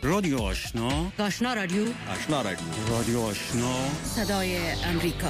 رادیو آشنا، آشنا رادیو، آشنا رادیو، رادیو آشنا، صدای امریکا.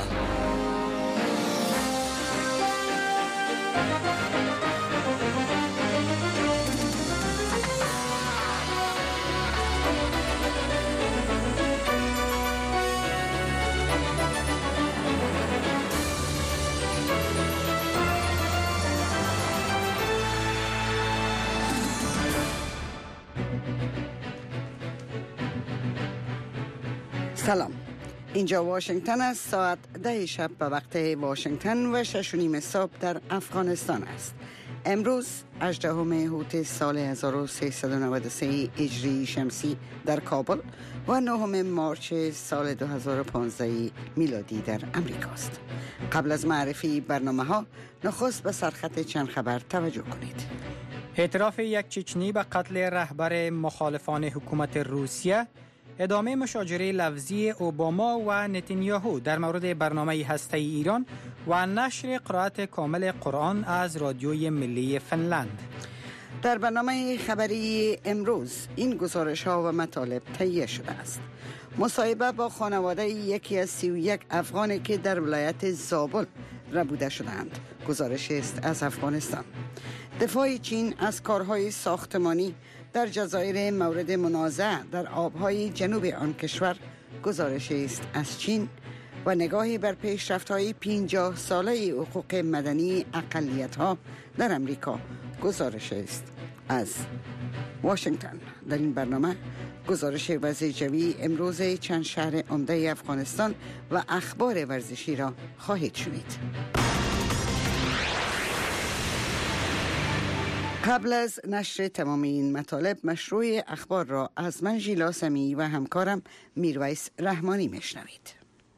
سلام، اینجا واشنگتن است. ساعت 10 شب به وقت واشنگتن و 6:30 صبح در افغانستان است. امروز 18 هوت سال 1393 هجری شمسی در کابل و 9 مارچ سال 2015 میلادی در امریکا است. قبل از معرفی برنامه ها نخست به سرخط چند خبر توجه کنید. اعتراف یک چچنی به قتل رهبر مخالفان حکومت روسیه، ادامه مشاجره لفظی اوباما و نتانیاهو در مورد برنامه هسته‌ای ایران و نشر قرائت کامل قرآن از رادیوی ملی فنلند. در برنامه خبری امروز این گزارش ها و مطالب تهیه شده است. مصاحبه با خانواده یکی از 31 افغانی که در ولایت زابل ربوده شدند. گزارش است از افغانستان. دفاع چین از کارهای ساختمانی در جزایر مورد منازعه در آبهای جنوب آن کشور. گزارش است از چین. و نگاهی بر پیشرفت‌های 50 ساله حقوق مدنی اقلیت‌ها در امریکا. گزارش است از واشنگتن. در این برنامه گزارش وضع جوی امروز چند شهر عمده افغانستان و اخبار ورزشی را خواهید شنید. قبل از نشر تمام این مطالب، مشروع اخبار را از من ژیلا سمیعی و همکارم میرویس رحمانی میشنوید.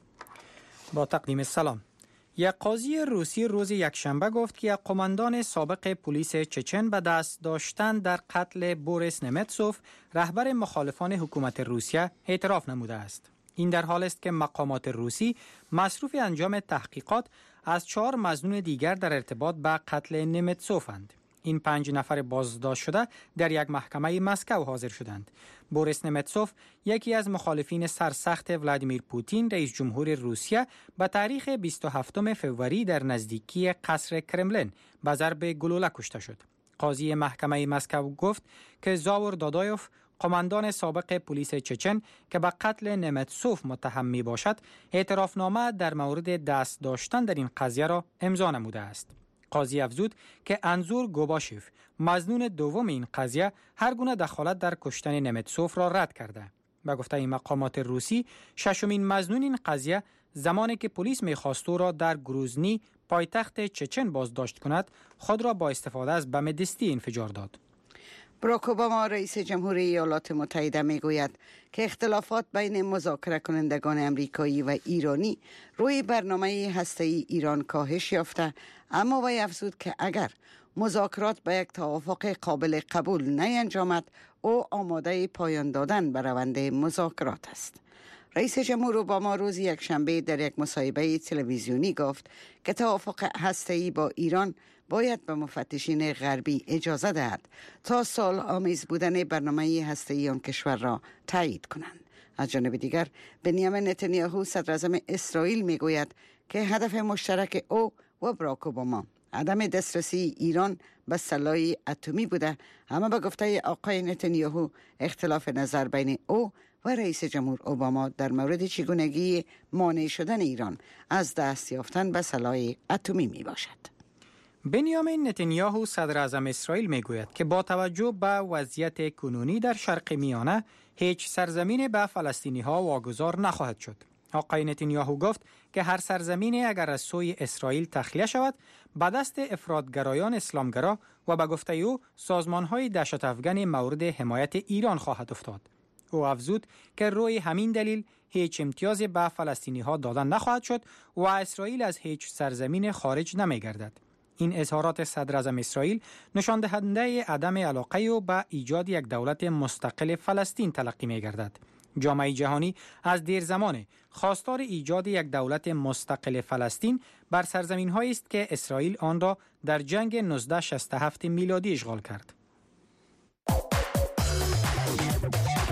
با تقدیم سلام. یک قاضی روسی روز یکشنبه گفت که یک قماندان سابق پلیس چچن به دست داشتن در قتل بوریس نمتسوف، رهبر مخالفان حکومت روسیه، اعتراف نموده است. این در حال است که مقامات روسی مصروف انجام تحقیقات از 4 مظنون دیگر در ارتباط به قتل نمتسوفند. این 5 نفر بازداشت شده در یک محکمه مسکو حاضر شدند. بوریس نمتسوف، یکی از مخالفین سرسخت ولادیمیر پوتین رئیس جمهور روسیه، به تاریخ 27 فوریه در نزدیکی قصر کرملین به ضرب گلوله کشته شد. قاضی محکمه مسکو گفت که زاور دادایوف، قماندان سابق پلیس چچن که به قتل نمتسوف متهم می باشد، اعترافنامه در مورد دست داشتن در این قضیه را امضا نموده است. قاضی افزود که انزور گوباشیف، مظنون دوم این قضیه، هر گونه دخالت در کشتن نمتسوف را رد کرده. به گفته این مقامات روسی، 6مین مظنون این قضیه، زمانی که پلیس می‌خواست او را در گروزنی، پایتخت چچن، بازداشت کند، خود را با استفاده از بم دستی انفجار داد. باراک اوباما رئیس جمهور ایالات متحده میگوید که اختلافات بین مذاکره کنندگان امریکایی و ایرانی روی برنامه هسته‌ای ایران کاهش یافته، اما وی افزود که اگر مذاکرات به یک توافق قابل قبول نینجامد، او آماده پایان دادن به روند مذاکرات است. رئیس جمهور اوباما روز یکشنبه در یک مصاحبه تلویزیونی گفت که توافق هسته‌ای با ایران باید به مفتشین غربی اجازه دهد تا سال آمیز بودن برنامه هسته‌ای آن کشور را تایید کنند. از جانب دیگر بنیامین نتانیاهو، صدر اعظم اسرائیل، میگوید که هدف مشترک او و باراک اوباما عدم دسترسی ایران به سلاح اتمی بوده، اما به گفته آقای نتانیاهو اختلاف نظر بین او و رئیس جمهور اوباما در مورد چگونگی مانع شدن ایران از دست یافتن به سلاح اتمی می باشد. بنیامین نتانیاهو، صدر اعظم اسرائیل، میگوید که با توجه به وضعیت کنونی در شرق میانه، هیچ سرزمین به فلسطینی ها واگذار نخواهد شد. آقای نتانیاهو گفت که هر سرزمینی اگر از سوی اسرائیل تخلیه شود، به دست افراطگرایان اسلامگرا و به گفته او سازمان‌های دهشت افغان مورد حمایت ایران خواهد افتاد. او افزود که روی همین دلیل هیچ امتیازی به فلسطینی ها دادن نخواهد شد و اسرائیل از هیچ سرزمین خارج نمی‌گردد. این اظهارات صدر اعظم اسرائیل نشان دهنده عدم علاقه او به ایجاد یک دولت مستقل فلسطین تلقی می‌گردد. جامعه جهانی از دیر زمان خواستار ایجاد یک دولت مستقل فلسطین بر سرزمین‌هایی است که اسرائیل آن را در جنگ 1967 میلادی اشغال کرد.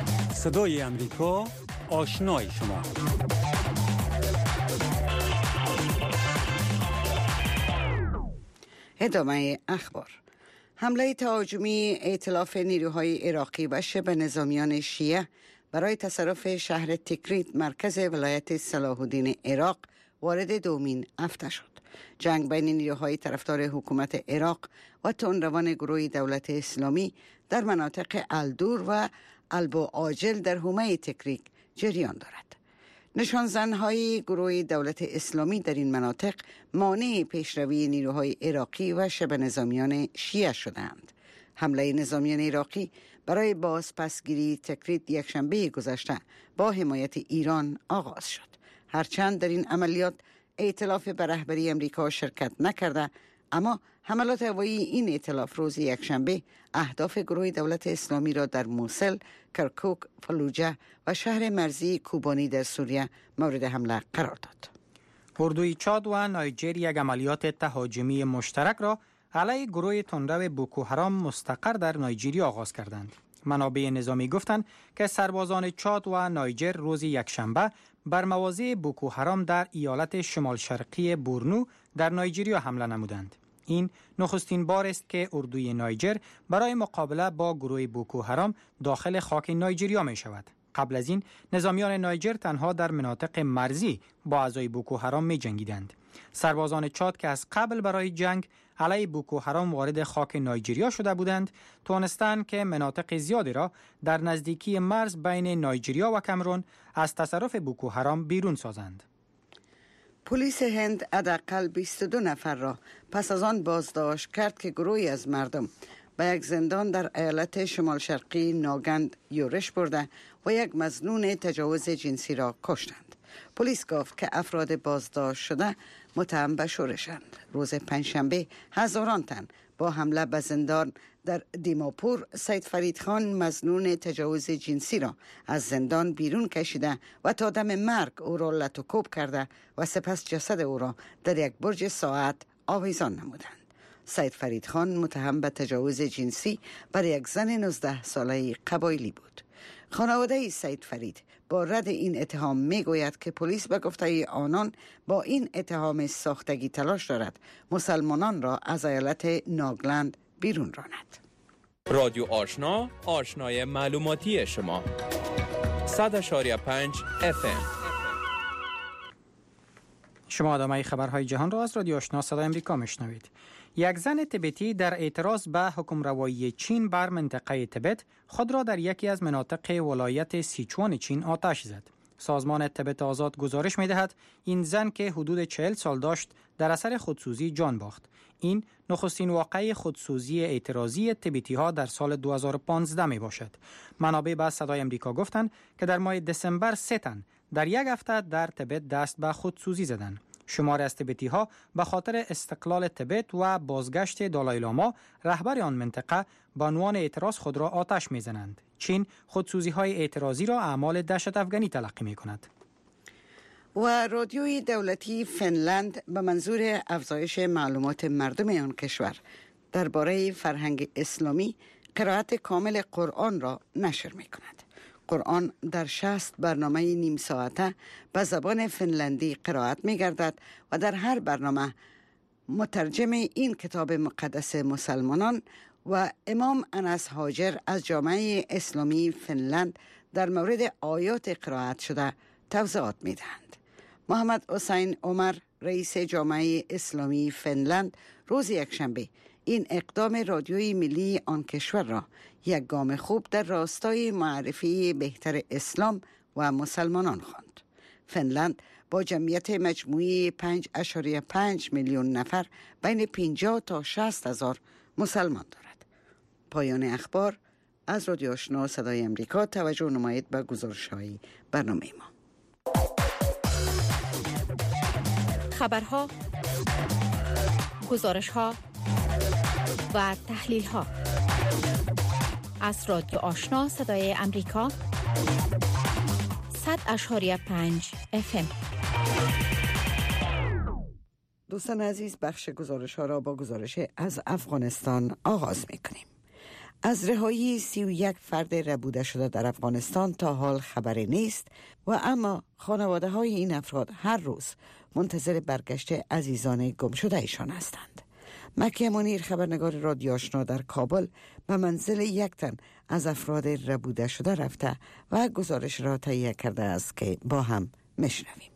صدای امریکا، آشنای شما. ادامه اخبار. حمله تهاجمی ائتلاف نیروهای عراقی و شبه نظامیان شیعه برای تصرف شهر تکریت مرکز ولایت صلاح الدین عراق وارد دومین هفته شد. جنگ بین نیروهای طرفدار حکومت عراق و تندروان گروه دولت اسلامی در مناطق الدور و البو عاجل در حومه تکریت جریان دارد. نشانزنهای گروه دولت اسلامی در این مناطق مانع پیشروی نیروهای عراقی و شبه نظامیان شیعه شدند. حمله نظامیان عراقی برای بازپسگیری تکریت یکشنبه گذشته با حمایت ایران آغاز شد. هرچند در این عملیات ائتلاف به رهبری امریکا شرکت نکرده، اما حملات هوایی این ائتلاف روز یکشنبه اهداف گروه دولت اسلامی را در موصل، کرکوک، فلوجه و شهر مرزی کوبانی در سوریه مورد حمله قرار داد. اردوی چاد و نایجر یک عملیات تهاجمی مشترک را علیه گروه تندرو بوکو حرام مستقر در نایجریا آغاز کردند. منابع نظامی گفتند که سربازان چاد و نایجر روز یکشنبه بر مواضع بوکو حرام در ایالت شمال شرقی بورنو در نایجریا حمله نمودند. این نخستین بار است که اردوی نایجر برای مقابله با گروه بوکو حرام داخل خاک نایجریا می شود. قبل از این نظامیان نایجر تنها در مناطق مرزی با اعضای بوکو حرام می جنگیدند. سربازان چاد که از قبل برای جنگ علیه بوکو حرام وارد خاک نایجریا شده بودند، توانستند که مناطق زیادی را در نزدیکی مرز بین نایجریا و کامرون از تصرف بوکو حرام بیرون سازند. پلیس هند حداقل 22 نفر را پس از آن بازداشت کرد که گروهی از مردم به یک زندان در ایالت شمال شرقی ناگند یورش برده و یک مظنون تجاوز جنسی را کشتند. پلیس گفت که افراد بازداشت شده متهم به شورشند. روز پنجشنبه هزاران تن با حمله به زندان در دیماپور سید فرید خان مظنون تجاوز جنسی را از زندان بیرون کشیده و تا دم مرگ او را لطوکوب کرده و سپس جسد او را در یک برج ساعت آویزان نمودند. سید فرید خان متهم به تجاوز جنسی بر یک زن 19 ساله قبایلی بود. خانواده سید فرید با رد این اتهام می گوید که پلیس به گفته آنان با این اتهام ساختگی تلاش دارد مسلمانان را از ایالت ناگلند بیرون راند. رادیو آشنا، آشنای معلوماتی شما. 100.5 FM. شما ادامه خبرهای جهان را از رادیو آشنا صدای امریکا میشنوید. یک زن تبتی در اعتراض به حکمروایی چین بر منطقه تبت خود را در یکی از مناطق ولایت سیچوان چین آتش زد. سازمان تبت آزاد گزارش می‌دهد این زن که حدود 40 سال داشت در اثر خودسوزی جان باخت. این نخستین واقعه خودسوزی اعتراضی تبتی‌ها در سال 2015 می باشد. منابع به صدای امریکا گفتند که در ماه دسامبر 3 تن در یک هفته در تبت دست به خودسوزی زدند. شمار از تبتی‌ها به خاطر استقلال تبت و بازگشت دالای لاما رهبر آن منطقه به عنوان اعتراض خود را آتش می‌زنند. چین خودسوزی‌های اعتراضی را اعمال دهشت افغانی تلقی می‌کند. و رادیوی دولتی فنلند به منظور افزایش معلومات مردم آن کشور درباره فرهنگ اسلامی قرائت کامل قرآن را نشر می‌کند. قرآن در 60 برنامه نیم ساعته به زبان فنلندی قرائت می گردد و در هر برنامه مترجم این کتاب مقدس مسلمانان و امام انس هاجر از جامعه اسلامی فنلند در مورد آیات قرائت شده توضیحات می دهند. محمد حسین عمر رئیس جامعه اسلامی فنلند روز یکشنبه این اقدام رادیوی ملی آن کشور را یک گام خوب در راستای معرفی بهتر اسلام و مسلمانان خواند. فنلند با جمعیت مجموعی 5.5 میلیون نفر بین 50 تا 60 هزار مسلمان دارد. پایان اخبار. از رادیو آشنا صدای امریکا توجه نمایید به گزارش‌های برنامه ما. خبرها، گزارش‌ها و تحلیل‌ها از رادیو آشنا صدای امریکا 100.5 FM. دوستان عزیز، بخش گزارش‌ها را با گزارش از افغانستان آغاز می‌کنیم. از رهایی 31 فرد ربوده شده در افغانستان تا حال خبری نیست و اما خانواده های این افراد هر روز منتظر برگشت عزیزان گم شده ایشان هستند. مکی منیر، خبرنگار رادیو آشنا در کابل، به منزل یک تن از افراد ربوده شده رفته و گزارش را تهیه کرده است که با هم میشنویم.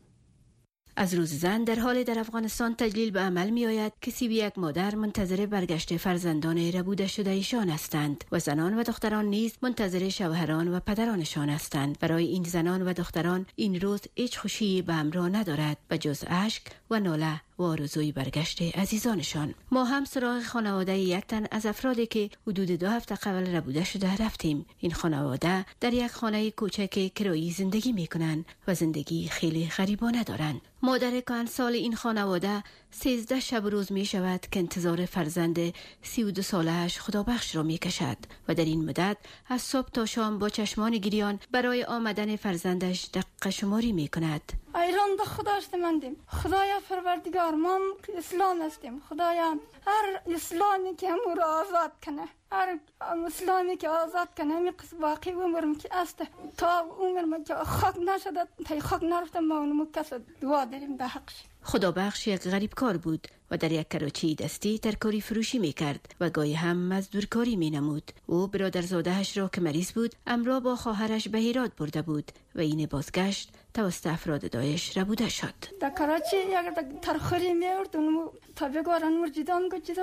از روز زن در حال در افغانستان تجلیل به عمل می آید که 31 مادر منتظر برگشت فرزندان ربوده شده ایشان هستند و زنان و دختران نیز منتظر شوهران و پدرانشان هستند. برای این زنان و دختران این روز هیچ خوشی به همراه ندارد و جز اشک و ناله و آرزوی برگشت عزیزانشان. ما هم سراغ خانواده یک تن از افرادی که حدود 2 هفته قبل ربوده شده رفتیم. این خانواده در یک خانه کوچک کرایی زندگی می کنند و زندگی خیلی غریبانه دارند. مادر کهنسال این خانواده 13 شب روز می شود که انتظار فرزند 32 ساله‌اش خدابخش را می کشد و در این مدت از صبح تا شام با چشمان گریان برای آمدن فرزندش دقیقه شماری می کند. ایران به خدا اشتمندیم. خدایا پروردگار، ما اسلام هستیم. خدایا هر اسلامی که همون را آزاد کنه، هر اسلامی که آزاد کنه، همین باقی عمرم که است تا عمرم که خاک نشده تا خاک نرفته ما اونمو کس دعا داریم به حقش. خدابخش یک غریب کار بود و در یک کراچی دستی ترکاری فروشی می کرد و گاهی هم مزدورکاری می نمود. او برادرزادهش را که مریض بود امرا با خواهرش به هرات برده بود و این بازگشت توسط افراد داعش ربوده شد. در کراچی یک ترخوری می آورد اونمو تا بگوارن مور جدام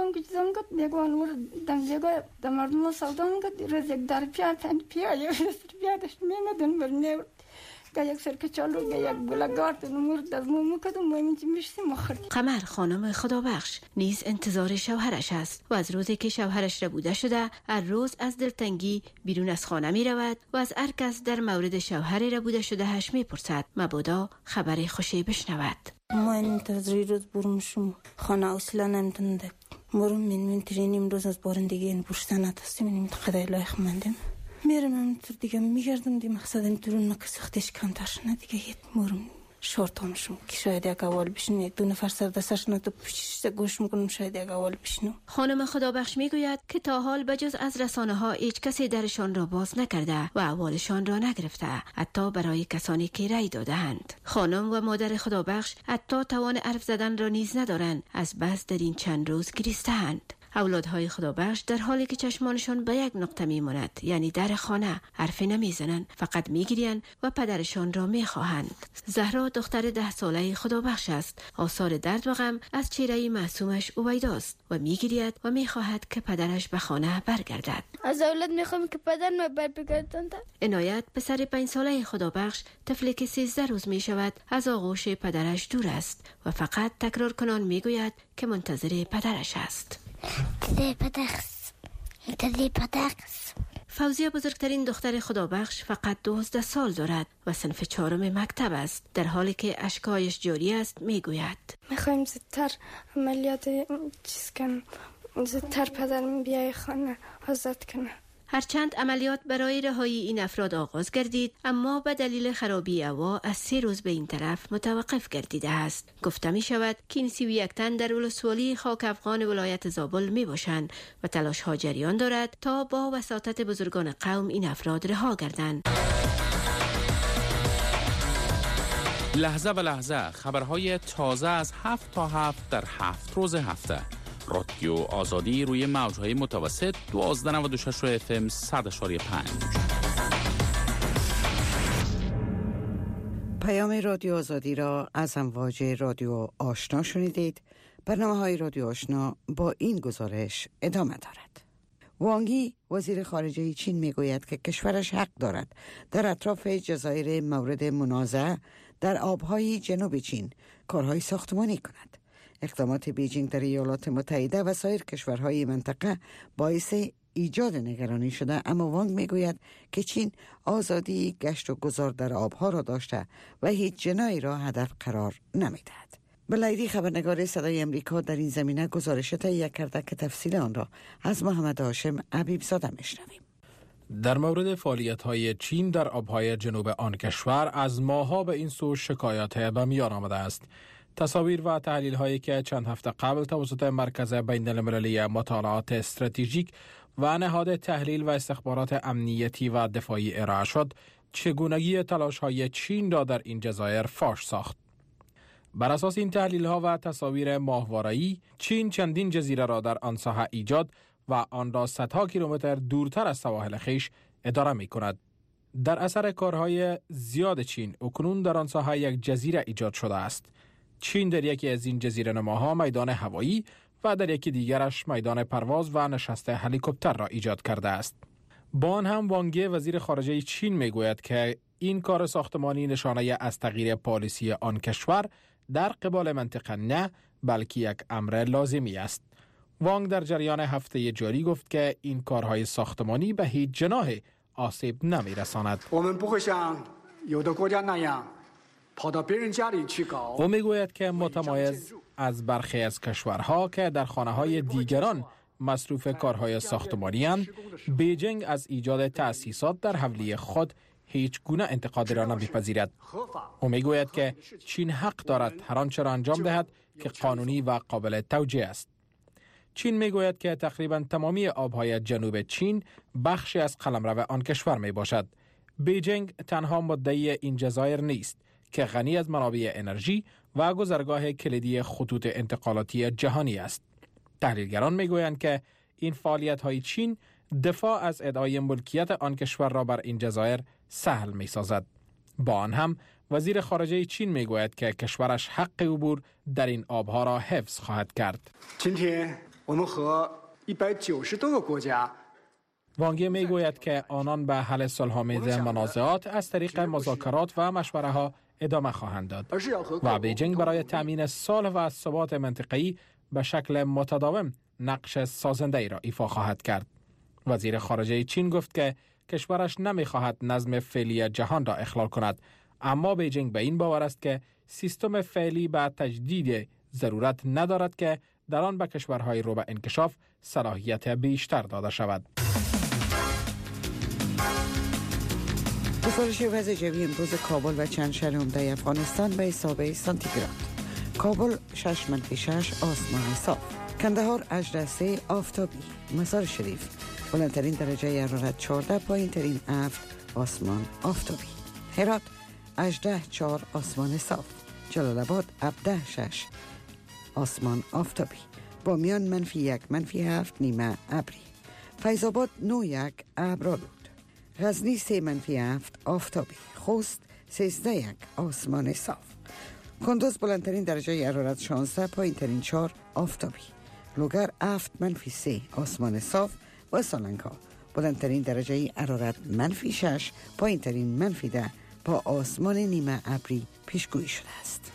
گد بگوان مور دمجگاه در مردم سودام گد روز یک در پیا داشت می مدن برمیورد یک سرکه چالو یک بلگارد نمور دزمو کدوم مهمی چی میشتی مخرد. قمر خانم خدابخش نیز انتظار شوهرش است و از روزی که شوهرش ربوده شده هر روز از دلتنگی بیرون از خانه می رود و از هر کس در مورد شوهر ربوده شده هش می پرسد مبادا خبر خوشی بشنود. ما انتظاری روز برمشم خانه اصلا نمیتونده مرم من ترینیم روز از بارندگی این برشتن هستیم این خدای لایق مندیم میرم همینطور دیگه میگردم دی مقصدم درون که سختش کمتر شنه دیگه یه مرم شورت همشم که شاید یک اول بشنم یک دو نفر سر دستش نه تو پیشش گوش میکنم شاید یک اول بشنم. خانم خدابخش میگوید که تا حال بجز از رسانه ها هیچ کسی درشان را باز نکرده و احوالشان را نگرفته، حتی برای کسانی که رأی داده‌اند. خانم و مادر خدابخش حتی توان حرف زدن را نیز ندارند از بس در این چند روز گریسته‌اند. اولادهای خدابخش در حالی که چشمانشان به یک نقطه میماند، یعنی در خانه، حرفی نمیزنند، فقط میگیرند و پدرشان را میخواهند. زهرا دختر 10 ساله خدابخش است. آثار درد و غم از چهره معصومش اویداست و میگیرید و میخواهد که پدرش به خانه برگردد. از اولاد میخوام که پدرم برگردند. عنایت پسر 5 ساله خدابخش طفلی که 13 روز میشود از آغوش پدرش دور است و فقط تکرار کنان میگوید که منتظر پدرش است. فوزیه بزرگترین دختر خدابخش فقط 12 سال دارد و صنف 4 مکتب است. در حالی که اشکایش جاری است میگوید میخوایم زودتر عملیات چیز کنم، زودتر پدرم بیای خانه آزاد کنه. هرچند عملیات برای رهایی این افراد آغاز گردید، اما به دلیل خرابی هوا از 3 روز به این طرف متوقف گردیده است. گفته می شود که این 31 تن در ولسوالی خاک افغان ولایت زابل می باشند و تلاش ها جریان دارد تا با وساطت بزرگان قوم این افراد رها گردند. لحظه به لحظه خبرهای تازه از 7 تا 7 در 7 روز هفته. رادیو آزادی روی موجهای متوسط 1296 FM 100.5. پیام رادیو آزادی را از امواج رادیو آشنا شنیدید. برنامه‌های رادیو آشنا با این گزارش ادامه دارد. وانگی وزیر خارجه چین میگوید که کشورش حق دارد در اطراف جزایر مورد منازعه در آبهای جنوب چین کارهای ساختمانی کند. اقدامات بیجینگ در ایالات متحده و سایر کشورهای منطقه باعث ایجاد نگرانی شده، اما وانگ میگوید که چین آزادی گشت و گذار در آبها را داشته و هیچ جنایی را هدف قرار نمیدهد. بلایدی خبرنگار صدای امریکا در این زمینه گزارش تهیه کرده که تفصیل آن را از محمد هاشم عبیب زاده میشنویم. در مورد فعالیت‌های چین در آبهای جنوب آن کشور از ماه‌ها به این سو شکایات به میان آمده است. تصاویر و تحلیل هایی که چند هفته قبل توسط مرکز بین المللی مطالعات استراتژیک و نهاد تحلیل و استخبارات امنیتی و دفاعی ارائه شد، چگونگی تلاش‌های چین را در این جزایر فاش ساخت. بر اساس این تحلیل‌ها و تصاویر ماهواره‌ای، چین چندین جزیره را در آن ساحه ایجاد و آن را صدها کیلومتر دورتر از سواحل خویش اداره می‌کند. در اثر کارهای زیاد چین، اکنون در آن ساحه یک جزیره ایجاد شده است. چین در یکی از این جزیره نماها میدان هوایی و در یکی دیگرش میدان پرواز و نشست هلیکوپتر را ایجاد کرده است. با آن هم وانگ یی وزیر خارجه چین میگوید که این کار ساختمانی نشانه از تغییر پالیسی آن کشور در قبال منطقه نه، بلکه یک امر لازمی است. وانگ در جریان هفته جاری گفت که این کارهای ساختمانی به هیچ جناح آسیب نمی‌رساند. او میگوید که متمایز از برخی از کشورها که در خانه‌های دیگران مصروف کارهای ساختمانی اند، بیجینگ از ایجاد تأسیسات در حولی خود هیچ گونه انتقادی را نمی‌پذیرد. او میگوید که چین حق دارد هر آنچه را انجام دهد که قانونی و قابل توجیه است. چین میگوید که تقریباً تمامی آبهای جنوب چین بخشی از قلمرو آن کشور می باشد. بیجینگ تنها مدعی این جزایر نیست که غنی از منابع انرژی و گذرگاه کلیدی خطوط انتقالاتی جهانی است. تحلیلگران میگویند که این فعالیت‌های چین دفاع از ادعای ملکیت آن کشور را بر این جزایر سهل می‌سازد. با آن هم وزیر خارجه چین میگوید که کشورش حق عبور در این آبها را حفظ خواهد کرد. وانگ یی میگوید که آنان به حل صلح‌آمیز منازعات از طریق مذاکرات و مشوره‌ها ادامه خواهند داد و بیجینگ برای تأمین صلح و ثبات منطقه‌ای به شکل متداوم نقش سازنده‌ای را ایفا خواهد کرد. وزیر خارجه چین گفت که کشورش نمی‌خواهد نظم فعلی جهان را اخلال کند، اما بیجینگ به این باور است که سیستم فعلی به تجدید ضرورت ندارد که در آن به کشورهای رو به انکشاف صلاحیت بیشتر داده شود. گزارش وضع جوی امروز کابل و چند شهر عمده افغانستان به حساب سانتیگراد. کابل 6-6 آسمان صاف، کندهار 8-3 آفتابی، مزار شریف بلندترین درجه حرارت 14 پایینترین 7 آسمان آفتابی، هرات 18-4 آسمان صاف، جلال آباد 17-6 آسمان آفتابی، بامیان -1 -7 نیمه ابری، فیض آباد 9-1 ابرآلود، غزنی 3-7 آفتابی، خوست 13-1 آسمان صاف، کندوز بلندترین درجه حرارت 16 پایینترین 4 آفتابی، لوگر 7-3 آسمان صاف و سالنگا بلندترین درجه حرارت -6 پایینترین -10 با آسمان نیمه ابری پیشگویی شده است.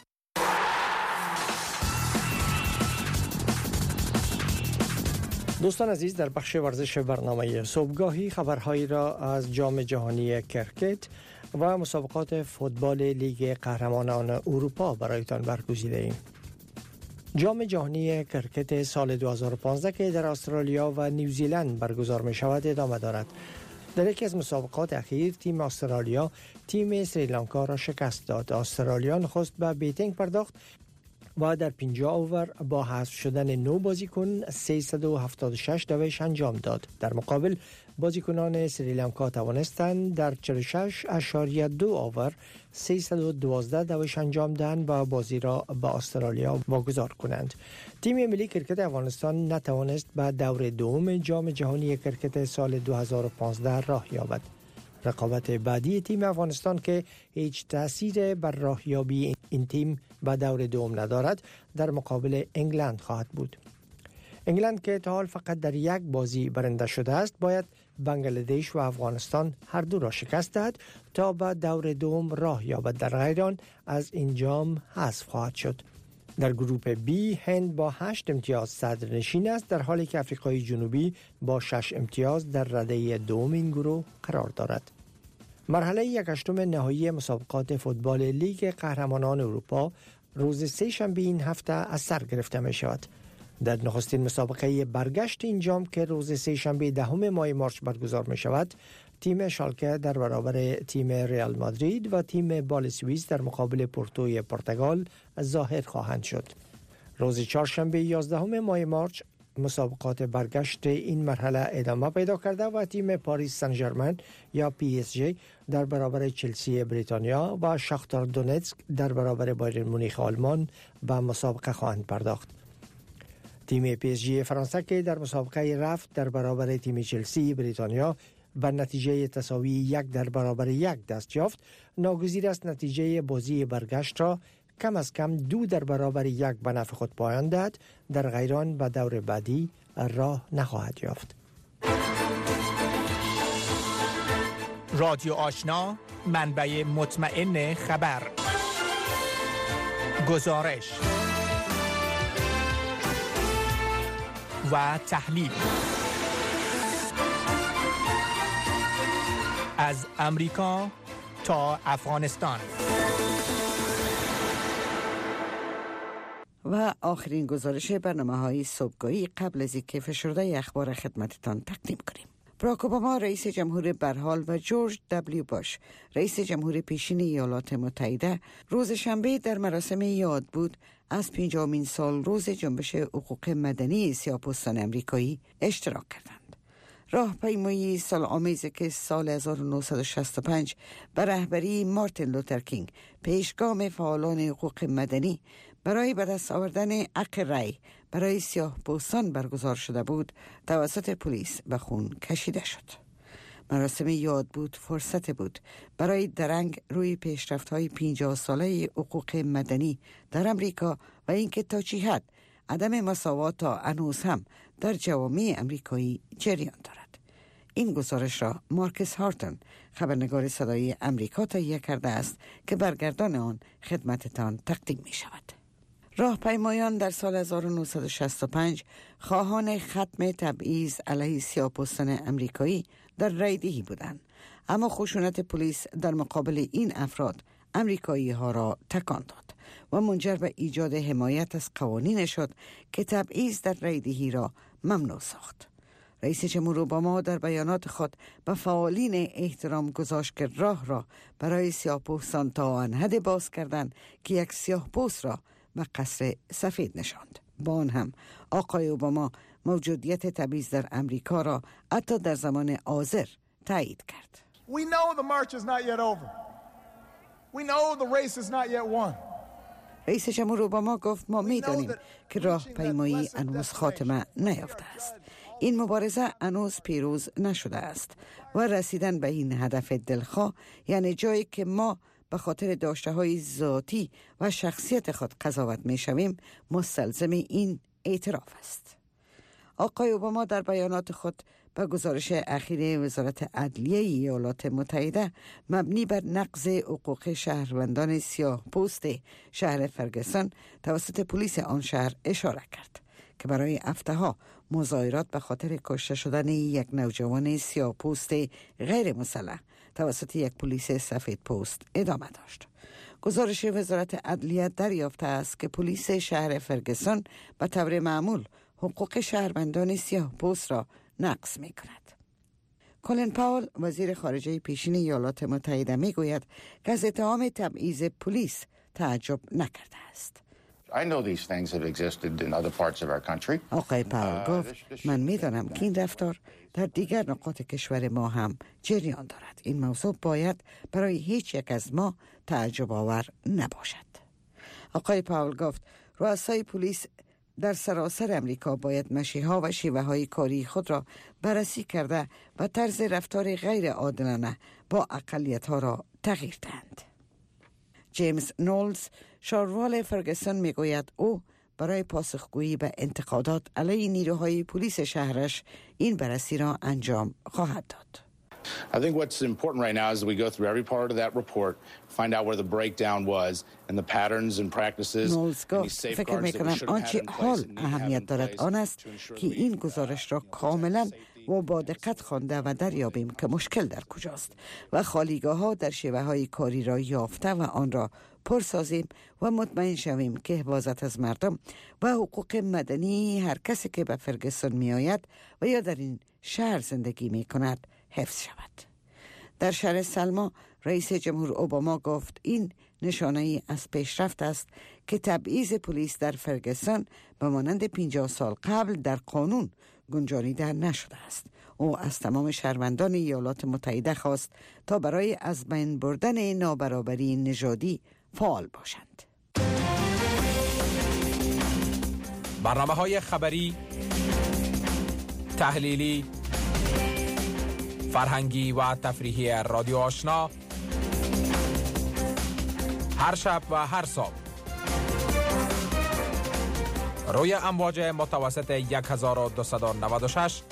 دوستان عزیز، در بخش ورزش برنامه صبحگاهی خبرهایی را از جام جهانی کرکت و مسابقات فوتبال لیگ قهرمانان اروپا برایتان برگزیده ایم. جام جهانی کرکت سال 2015 که در استرالیا و نیوزیلند برگزار می شود ادامه دارد. در یکی از مسابقات اخیر تیم استرالیا تیم سریلانکا را شکست داد. استرالیا نخست به بیتینگ پرداخت و در 50 اوور با حذف شدن 9 بازیکن 376 دوش انجام داد. در مقابل بازیکنان سریلانکا توانستند در 46.2 اوور 312 دوش انجام دهند و بازی را به استرالیا واگذار کنند. تیم ملی کرکت افغانستان نتوانست به دور دوم جام جهانی کرکت سال 2015 راه یابد. رقابت بعدی تیم افغانستان که هیچ تأثیر بر راهیابی این تیم به دور دوم ندارد در مقابل انگلند خواهد بود. انگلند که تا حال فقط در یک بازی برنده شده است باید بنگلادش و افغانستان هر دو را شکست دهد تا به دور دوم راه یابد. در غیر آن از این جام حذف خواهد شد. در گروپ بی هند با 8 امتیاز صدرنشین است، در حالی که آفریقای جنوبی با 6 امتیاز در رده دوم این گروه قرار دارد. مرحله 1/8 نهایی مسابقات فوتبال لیگ قهرمانان اروپا روز سه شنبه این هفته از سر گرفته می شود. در نخستین مسابقه برگشت این جام که روز سه شنبه 10 ماه مارس برگزار می شود، تیم شالکه در برابر تیم ریال مادرید و تیم بال سوئیس در مقابل پورتوی پرتغال ظاهر خواهند شد. روز چهارشنبه 11 ماه مارس مسابقات برگشت این مرحله ادامه پیدا کرده و تیم پاریس سن ژرمن یا PSG در برابر چلسی بریتانیا و شاختار دونتسک در برابر بایر مونیخ آلمان به مسابقه خواهند پرداخت. تیم PSG فرانسه که در مسابقه رفت در برابر تیم چلسی بریتانیا به نتیجه تساوی 1 در برابر 1 دست یافت، ناگزیر است نتیجه بازی برگشت را کم از کم 2 در برابر 1 به نفع خود پایان دهد، در غیر آن به دور بعدی راه نخواهد یافت. رادیو آشنا، منبع مطمئن خبر، گزارش و تحلیل از امریکا تا افغانستان. و آخرین گزارش برنامه‌های صبحگاهی قبل از اینکه فشرده اخبار خدمتتان تقدیم کنیم. باراک اوباما رئیس جمهور برحال و جورج دبلیو باش رئیس جمهور پیشین ایالات متحده روز شنبه در مراسم یاد بود از 50مین سال روز جنبش حقوق مدنی سیاه‌پوستان امریکایی اشتراک کردند. راهپیمایی سال‌آمیزی که سال 1965 به رهبری مارتین لوتر کینگ پیشگام فعالان حقوق مدنی برای به دست آوردن حق رأی برای سیاه‌پوستان برگزار شده بود، توسط پلیس به خون کشیده شد. مراسم یاد بود فرصت بود برای درنگ روی پیشرفت‌های 50 ساله حقوق مدنی در امریکا و اینکه تا چه حد عدم مساوات تا هنوز هم در جوامع امریکایی جریان دارد. این گزارش را مارکس هارتون، خبرنگار صدای امریکا، تهیه کرده است که برگردان آن خدمتتان تقدیم می شود. راهپیمایان در سال 1965 خواهان ختم تبعیض علیه سیاه‌پوستان امریکایی در رایدهی بودند، اما خشونت پلیس در مقابل این افراد امریکایی ها را تکان داد و منجر به ایجاد حمایت از قوانین شد که تبعیض در رایدهی را ممنوع ساخت. رئیس جمهور اوباما در بیانات خود به فعالین احترام گذاشت که راه را برای سیاه‌پوستان تا آن حد باز کردند که یک سیاه‌پوست را به قصر سفید نشاند. با آن هم آقای اوباما موجودیت تبعیض در امریکا را حتی در زمان آذر تایید کرد. We know the march is not yet over. We know the race is not yet won. رئیس جمهور اوباما گفت ما می‌دانیم که راهپیمایی هنوز خاتمه نیافته است. این مبارزه هنوز پیروز نشده است و رسیدن به این هدف دلخواه، یعنی جایی که ما به خاطر داشته‌های ذاتی و شخصیت خود قضاوت می‌شویم، مستلزم این اعتراف است. آقای اوباما در بیانات خود به گزارش اخیر وزارت عدلیه ایالات متحده مبنی بر نقض حقوق شهروندان سیاه‌پوست شهر فرگسون توسط پلیس آن شهر اشاره کرد که برای هفته‌ها مظاهرات به خاطر کشته شدن یک نوجوان سیاه‌پوست غیر مسلح توسط یک پلیس سفید پوست ادامه داشت. گزارش وزارت عدلیه دریافته است که پلیس شهر فرگسون به طور معمول حقوق شهروندان سیاه‌پوست را نقض می کند. کلین پاول، وزیر خارجه پیشین ایالات متحده، می گوید که از اتهام تبعیض پلیس تعجب نکرده است. آقای پاول گفت من می دانم که این رفتار در دیگر نقاط کشور ما هم جریان دارد. این موضوع باید برای هیچ یک از ما تعجب آور نباشد. آقای پاول گفت رؤسای پلیس در سراسر امریکا باید مشی‌ها و شیوه‌های کاری خود را بررسی کرده و طرز رفتار غیر عادلانه با اقلیت‌ها را تغییر دهند. جیمز نولز، شاروال فرگسون، میگوید او برای پاسخگویی به انتقادات علیه نیروهای پلیس شهرش این بررسی را انجام خواهد داد. I think what's important right now is that we go through every part of that report, find out where the breakdown was and the patterns and practices and the safeguards that we should have had in place and اهمیت دارد آن است که این گزارش را کاملا و با دقت خوانده و دریابیم که مشکل در کجاست و خالیگاه‌ها در شیوه‌های کاری را یافته و آن را پر سازیم و مطمئن شویم که حفاظت از مردم و حقوق مدنی هر کسی که به فرگسون می آید و یا در این شهر زندگی می کند حفظ شود. در شهر سلما رئیس جمهور اوباما گفت این نشانه از پیشرفت است که تبعیض پلیس در فرگسون به مانند 50 سال قبل در قانون گنجانیده نشده است. او از تمام شهروندان ایالات متحده خواست تا برای از بین بردن نابرابری نژادی فعال باشند. برنامه‌های خبری، تحلیلی، فرهنگی و تفریحی رادیو آشنا هر شب و هر صبح روی امواج متوسط 1296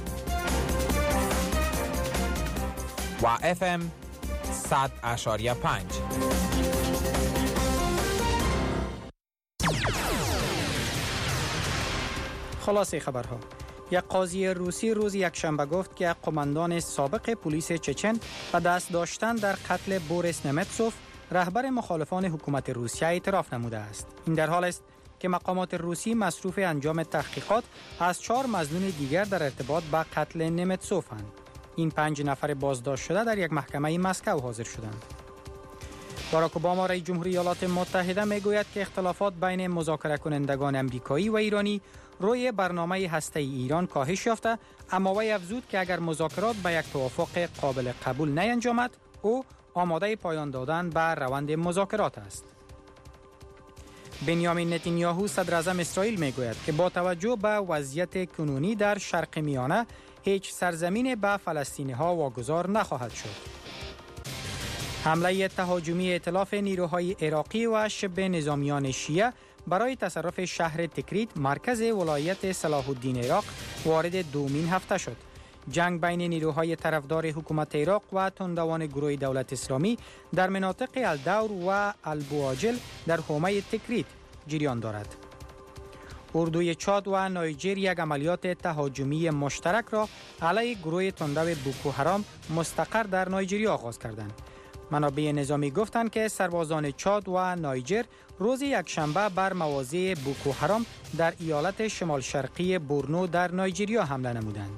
و FM 100.5. خلاصه خبرها. یک قاضی روسی روز یکشنبه گفت که قماندان سابق پلیس چچن و دست داشتن در قتل بوریس نمتسوف رهبر مخالفان حکومت روسیه اعتراف نموده است. این در حال است که مقامات روسی مصروف انجام تحقیقات از 4 مظنون دیگر در ارتباط با قتل نمتسوفند. این 5 نفر بازداشت شده در یک محکمه مسکو حاضر شدند. باراک اوباما رئیس جمهوری ایالات متحده میگوید که اختلافات بین مذاکره کنندگان امریکایی و ایرانی روی برنامه هسته‌ای ایران کاهش یافته، اما وی افزود که اگر مذاکرات به یک توافق قابل قبول نینجامد، او آماده پایان دادن به روند مذاکرات است. بنیامین نتانیاهو صدر اعظم اسرائیل میگوید که با توجه به وضعیت کنونی در شرق میانه هیچ سرزمین به فلسطینی‌ها واگذار نخواهد شد. حمله تهاجمی ائتلاف نیروهای عراقی و شبه نظامیان شیعه برای تصرف شهر تکریت مرکز ولایت صلاح الدین عراق وارد دومین هفته شد. جنگ بین نیروهای طرفدار حکومت عراق و تندوان گروه دولت اسلامی در مناطق الدور و البواجل در حومه تکریت جریان دارد. اردوی چاد و نایجر یک عملیات تهاجمی مشترک را علیه گروه تندو بوکو حرام مستقر در نایجری آغاز کردند. منابع نظامی گفتند که سربازان چاد و نایجر روز یکشنبه بر مواضع بوکو حرام در ایالت شمال شرقی بورنو در نایجریا حمله نمودند.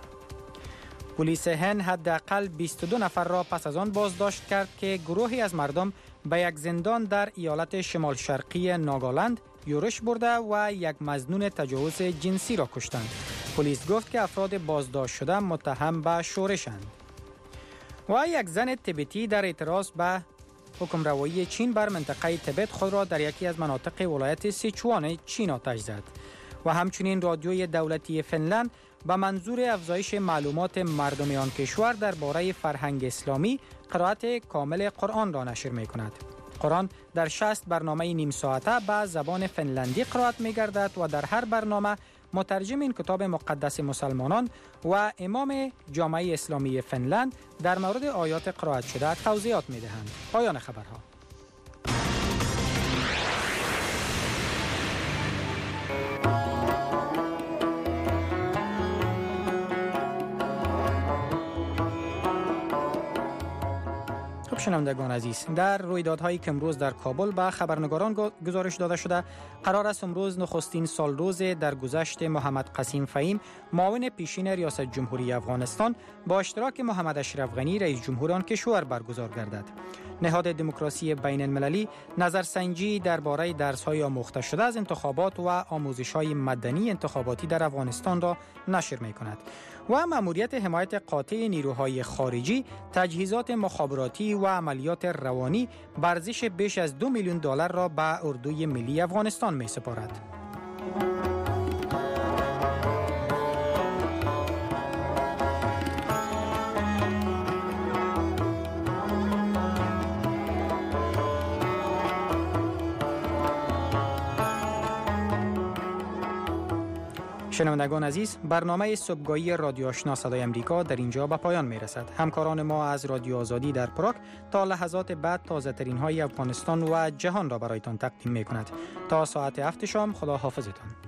پلیس هند حداقل 22 نفر را پس از آن بازداشت کرد که گروهی از مردم به یک زندان در ایالت شمال شرقی ناگالند یورش برده و یک مظنون تجاوز جنسی را کشتند. پلیس گفت که افراد بازداشت شده متهم به شورشند. و یک زن تبتی در اعتراض به حکمروایی چین بر منطقه تبت خود را در یکی از مناطق ولایت سیچوان چین آتش زد. و همچنین رادیوی دولتی فنلند به منظور افزایش معلومات مردم آن کشور درباره فرهنگ اسلامی قرائت کامل قرآن را نشر می کند. قرآن در 60 برنامه نیم ساعته به زبان فنلندی قرائت می گردد و در هر برنامه مترجم این کتاب مقدس مسلمانان و امام جامعه اسلامی فنلند در مورد آیات قرائت شده توضیحات می دهند. پایان خبرها. شنوندگان عزیز، در رویدادهایی که امروز در کابل به خبرنگاران گزارش داده شده، قرار است امروز نخستین سالروز درگذشت محمد قاسم فهیم معاون پیشین ریاست جمهوری افغانستان با اشتراک محمد اشرف غنی رئیس جمهور آن کشور برگزار گردد. نهاد دموکراسی بین المللی نظرسنجی درباره درس‌های آموخته شده از انتخابات و آموزش‌های مدنی انتخاباتی در افغانستان را نشر می‌کند. و مأموریت حمایت قاطع نیروهای خارجی، تجهیزات مخابراتی و عملیات روانی به ارزش بیش از $2 میلیون را به اردوی ملی افغانستان می‌سپارد. شنوندگان عزیز، برنامه صبحگاهی رادیو آشنا صدای امریکا در اینجا به پایان می رسد. همکاران ما از رادیو آزادی در پراگ تا لحظات بعد تازه ترین های افغانستان و جهان را برایتان تقدیم می کند. تا ساعت 7 شام، خدا حافظتان.